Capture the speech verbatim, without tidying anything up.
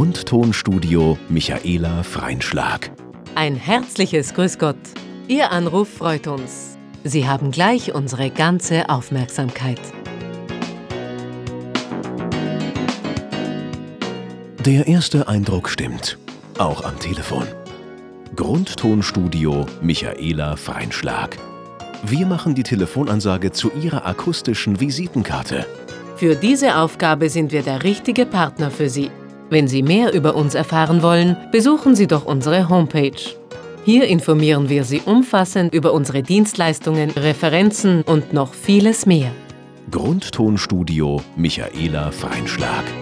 Grundtonstudio Michaela Freinschlag. Ein herzliches Grüß Gott. Ihr Anruf freut uns. Sie haben gleich unsere ganze Aufmerksamkeit. Der erste Eindruck stimmt, auch am Telefon. Grundtonstudio Michaela Freinschlag. Wir machen die Telefonansage zu Ihrer akustischen Visitenkarte. Für diese Aufgabe sind wir der richtige Partner für Sie. Wenn Sie mehr über uns erfahren wollen, besuchen Sie doch unsere Homepage. Hier informieren wir Sie umfassend über unsere Dienstleistungen, Referenzen und noch vieles mehr. Grundtonstudio Michaela Freinschlag.